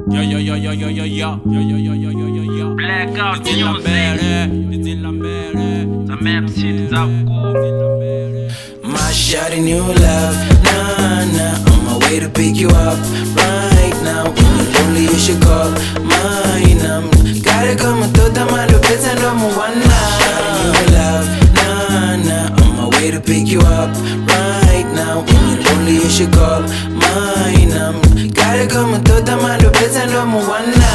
Yo, yo, yo, yo, yo, yo, yo, yo, yo, yo, yo, yo, yo, yo. Blackout It's in music. Lambere, it's in Lambere. Some MCs out cool. My shawty new love, nah, nah. On my way to pick you up right now. When you're lonely, you should call mine. Gotta come and toda malo pensando mu wana. New love, nah, nah. On my way to pick you up right now. When you're lonely, you should call mine. Gotta come and toda malo pensando mu wana.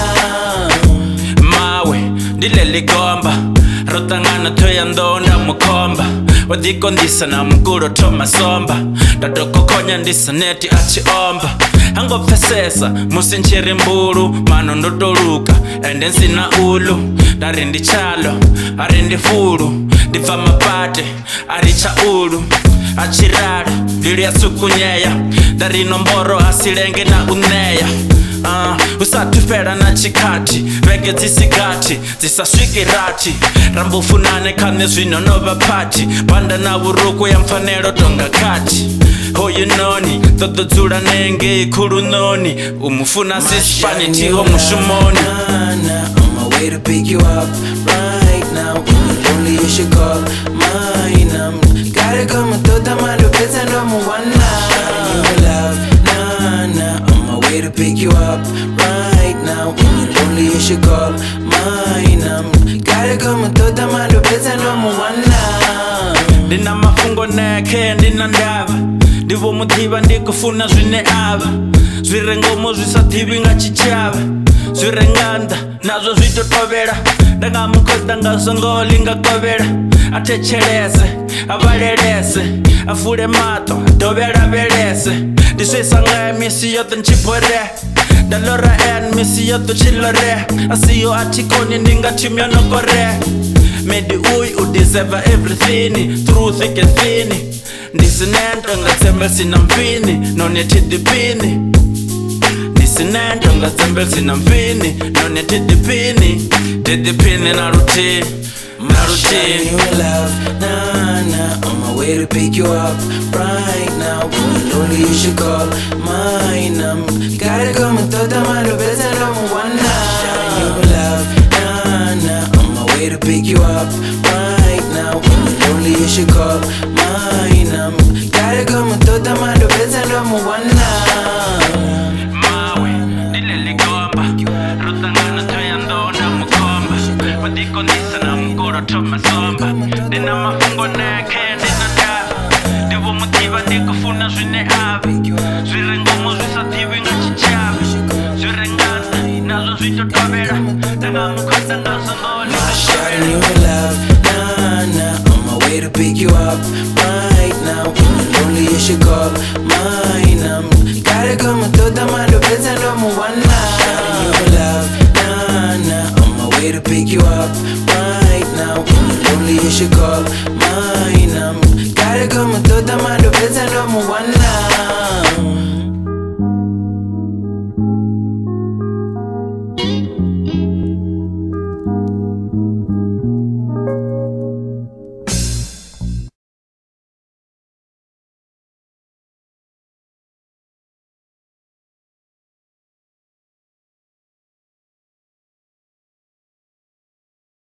Mawe, ndilele gomba rotangana toya ndonda mukomba wadikondisa na mkuro toma somba dadokokonya ndisa neti achiomba angopfesesa musinchiri mbulu mano ndotoluka ende nsina ulu darindi chalo arindi fulu ndiva mapate aricha ulu achirara lili asukunyeya darino mboro asilenge na uneya usatufera na chikati rege zisigati zisaswikirati rambufunane kane zwinonova pati panda na uruku ya mfanelo tonga kati hoyu noni tododzula nenge ikulu noni umufuna sisipani tiho mushumoni. On my way to pick you up right now. When you're lonely, you should call mine. Gotta come and toda malo pensando mu wana. New love, nah, nah. On my way to pick you up right now. When you're lonely, you should call mine. Gotta come and toda malo pensando mu wana. Ndina mafungo neke ndina ndava ndivo muthiva ndikufuna zwine ava zwirengomo zwisathivi nga chichava zwirenganda nazwo zwitotovela ndangamukhoda ngazongoli ngakovela athetshelese avalelese afule mato adovela velese ndiswisanga misi yote nchipore ndalora en misi yote chilore asiyo atikoni ndingatimyonokore Made uy deserve everything through thick and thin. Ndisinento ngatsembel sinampini nonetidipini. Ndisinento ngatsembel sinampini nonetidipini. Didipini na routine. New love, nah, nah. On my way to pick you up right now. When you're lonely, you should call mine. Gotta come and toda malo pensando mu wana. New love, nah, nah. On my way to pick you up right now. When you're lonely, you should call mine. Gotta come and toda malo pensando mu wana. Mawe, ndilele gomba rotangana toya ndonda mukomba wadikondisa na mkuro toma somba ndina mafungo neke ndina ndava ndivo muthiva ndikufuna zwine ava zwirengomo zwisathivi nga chichava zwirengana nazwo zwitotovela ndangamukhoda ngazongoli Shawty new love, nah, nah. On my way to pick you up right now. When you're lonely, you should call mine. Gotta come and toda malo pensando mu wana. New love, nah, nah. On my way to pick you up right now. When you're lonely, you should call mine. Gotta come and toda malo pensando mu wana.